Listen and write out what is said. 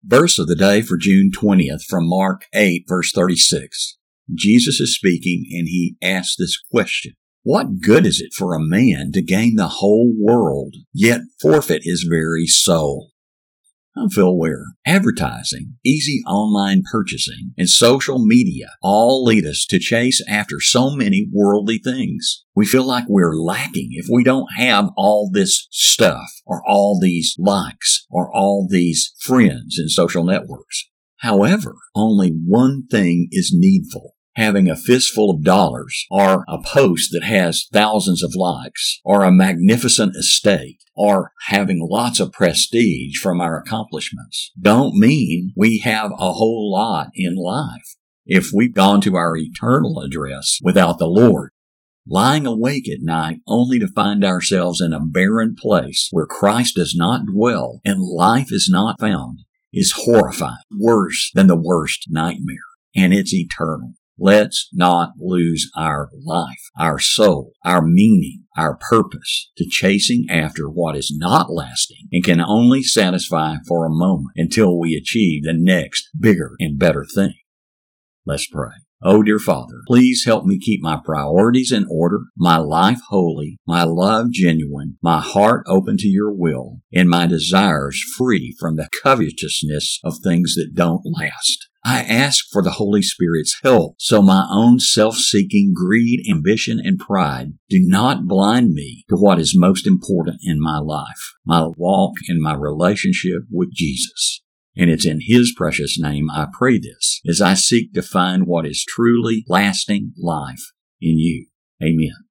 Verse of the day for June 20th from Mark 8, verse 36. Jesus is speaking and he asks this question. What good is it for a man to gain the whole world, yet forfeit his very soul? I'm Phil Ware. Advertising, easy online purchasing, and social media all lead us to chase after so many worldly things. We feel like we're lacking if we don't have all this stuff, or all these likes, or all these friends in social networks. However, only one thing is needful. Having a fistful of dollars, or a post that has thousands of likes, or a magnificent estate, or having lots of prestige from our accomplishments don't mean we have a whole lot in life if we've gone to our eternal address without the Lord. Lying awake at night only to find ourselves in a barren place where Christ does not dwell and life is not found is horrifying, worse than the worst nightmare, and it's eternal. Let's not lose our life, our soul, our meaning, our purpose to chasing after what is not lasting and can only satisfy for a moment until we achieve the next bigger and better thing. Let's pray. Oh, dear Father, please help me keep my priorities in order, my life holy, my love genuine, my heart open to your will, and my desires free from the covetousness of things that don't last. I ask for the Holy Spirit's help so my own self-seeking greed, ambition, and pride do not blind me to what is most important in my life, my walk and my relationship with Jesus. And it's in His precious name I pray this as I seek to find what is truly lasting life in you. Amen.